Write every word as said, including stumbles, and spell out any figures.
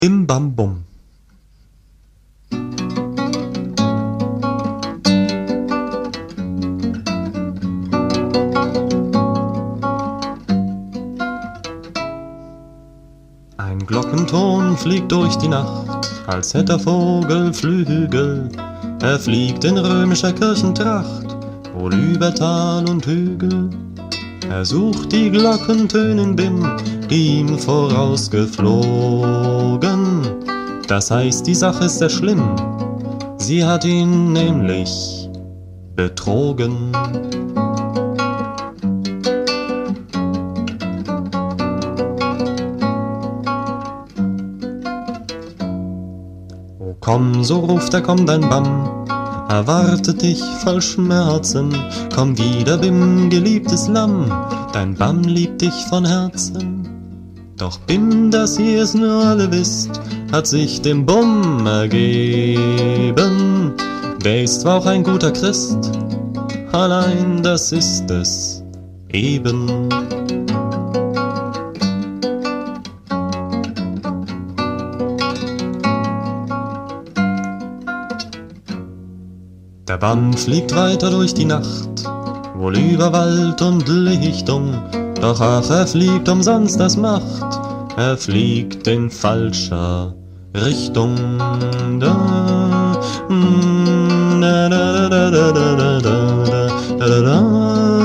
Bim bam bum. Ein Glockenton fliegt durch die Nacht, als hätte er Vogelflügel. Er fliegt in römischer Kirchentracht, wohl über Tal und Hügel. Er sucht die Glockentönen-Bim, die ihm vorausgeflogen. Das heißt, die Sache ist sehr schlimm, sie hat ihn nämlich betrogen. Oh komm, so ruft er, komm dein Bam, erwartet dich voll Schmerzen. Komm wieder, Bim, geliebtes Lamm, dein Bam liebt dich von Herzen. Doch Bim, dass ihr es nur alle wisst, hat sich dem Bum ergeben. Der ist zwar auch ein guter Christ, allein das ist es eben. Der Bam fliegt weiter durch die Nacht, wohl über Wald und Lichtung. Doch ach, er fliegt umsonst, das macht, er fliegt in falscher Richtung. Da, mm, da, da, da, da, da, da, da, da, da, da.